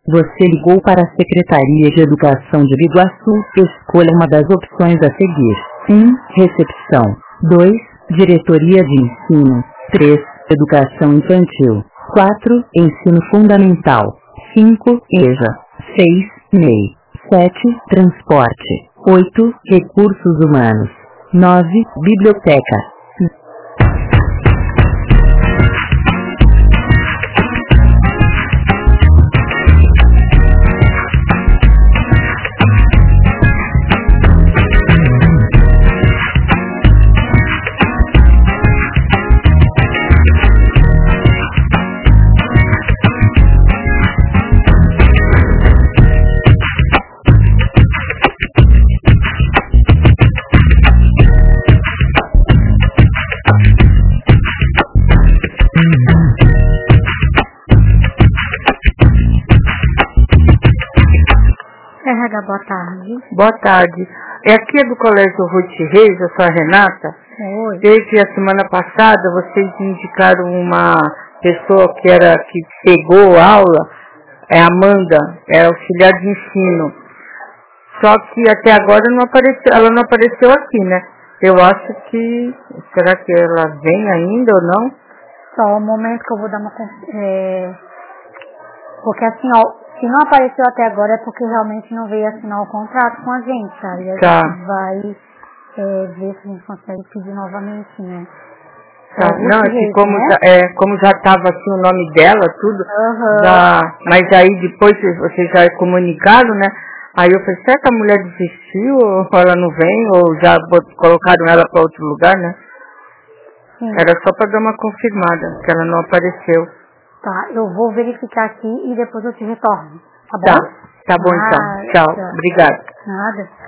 Você ligou para a Secretaria de Educação de Biguaçu. Escolha uma das opções a seguir. 1. Recepção. 2. Diretoria de Ensino. 3. Educação Infantil. 4. Ensino Fundamental. 5. EJA. 6. MEI. 7. Transporte. 8. Recursos Humanos. 9. Biblioteca. RH, boa tarde. Boa tarde. Aqui é do Colégio Ruth Reis, eu sou a Renata. Oi. Desde a semana passada, vocês indicaram uma pessoa que pegou aula, é Amanda, é auxiliar de ensino. Só que até agora ela não apareceu aqui, né? Eu acho que, será que ela vem ainda ou não? Só um momento que eu vou dar uma... porque assim, ó, se não apareceu até agora é porque realmente não veio assinar o contrato com a gente, sabe? A gente vai ver se a gente consegue pedir novamente, né? Tá. Não, é que como já estava assim o nome dela, tudo, mas aí depois vocês já comunicaram, né? Aí eu falei, será que a mulher desistiu, ou ela não vem, ou já colocaram ela para outro lugar, né? Sim. Era só para dar uma confirmada, que ela não apareceu. Tá, eu vou verificar aqui e depois eu te retorno, tá bom? Tá bom então. Tchau. Obrigada. Nada.